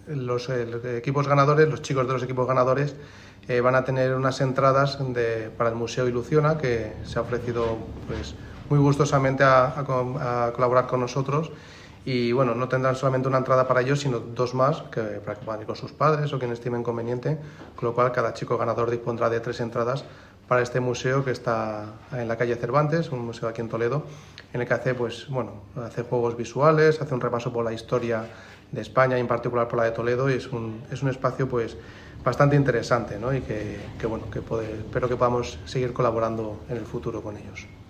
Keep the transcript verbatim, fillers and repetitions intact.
los eh, equipos ganadores, los chicos de los equipos ganadores, eh, van a tener unas entradas de, para el Museo Iluciona, que se ha ofrecido pues, muy gustosamente a, a, a colaborar con nosotros. Y bueno, no tendrán solamente una entrada para ellos, sino dos más, que, para que puedan ir con sus padres o quien estime conveniente, con lo cual cada chico ganador dispondrá de tres entradas para este museo que está en la calle Cervantes, un museo aquí en Toledo, en el que hace, pues, bueno, hace juegos visuales, hace un repaso por la historia de España y en particular por la de Toledo, y es un, es un espacio pues, bastante interesante, ¿no? Y que, que, bueno, que puede, espero que podamos seguir colaborando en el futuro con ellos.